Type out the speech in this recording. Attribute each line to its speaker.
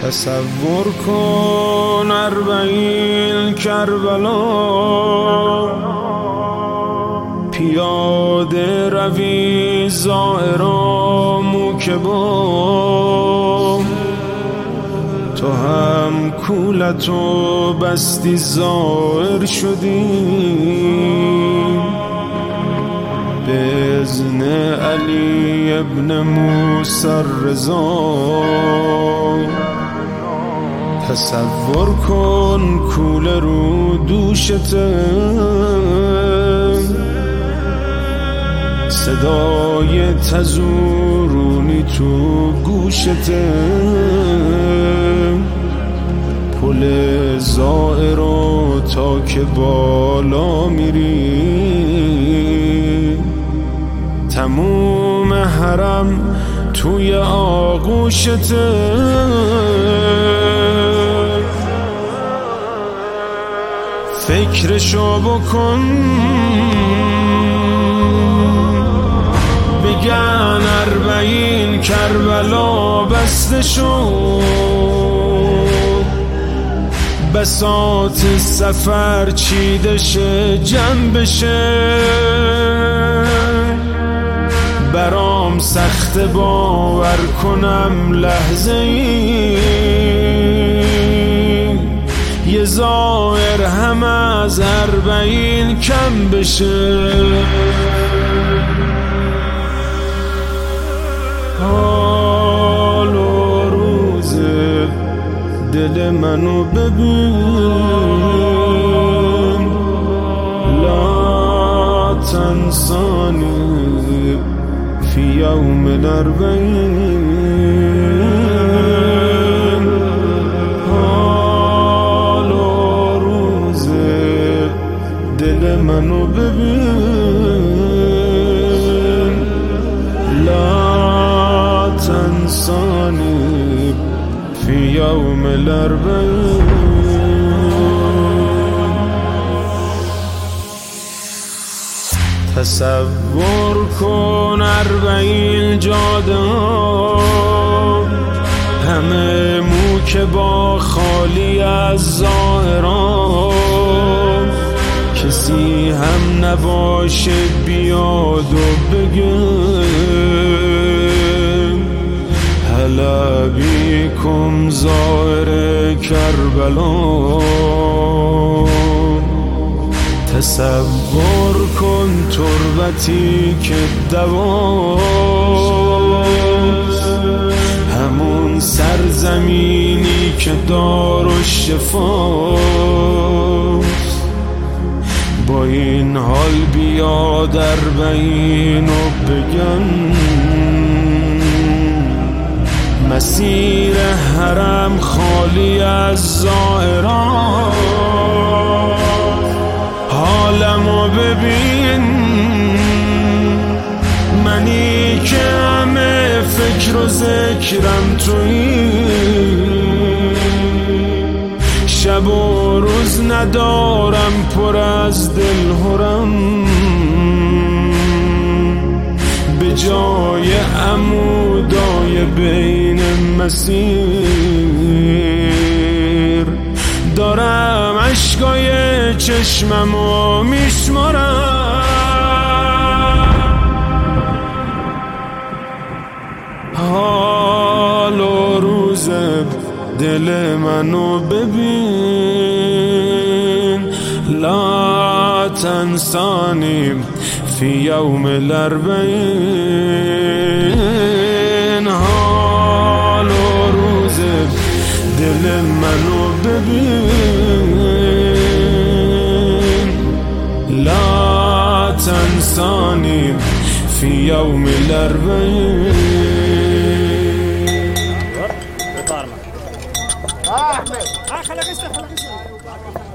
Speaker 1: تصور کن 40 کربلا، پیاده روی زائرا موکبا، تو هم کولتو بستی زائر شدی، به اذن علی ابن موسی الرضا. تصور کن کوله رو دوشته، صدای تزورونی تو گوشته، پل زائرو تا که بالا میری، تموم حرم توی آغوشته. فکرشو بکن، بگن 40 کربلا بسته شد، بساط سفر چیده شه جمع بشه، برام سخت باور کنم لحظه ای یه زائر هم از 40 کم بشه. حال و روز دل منو ببین، لا تنسانی فی یوم 40. حال و روز دل منو ببین، لا تنسانی فی یوم 40. تصور کن 40 جاده همه موکبا خالی از زائران، کسی هم نباشه بیاد و بگه هلا بیکم زائر کربلا. تصور کن تربتی که دواست، همون سرزمینی که دارالشفاست، با این حال بیاد 40 و بگن مسیر حرم خالی از زائران. حالمو ببین، منی که همه فکر و ذکرم تویی، شب و روز ندارم پر از دلهرم، به جای عمودای بین مسیر دارم اشکای چشممو میشمارم. حال و روز دل منو ببین، لا تنسانی فی یوم 40. حال و روز دل منو ببین، لا تنسانی فی یوم 40.
Speaker 2: خلاص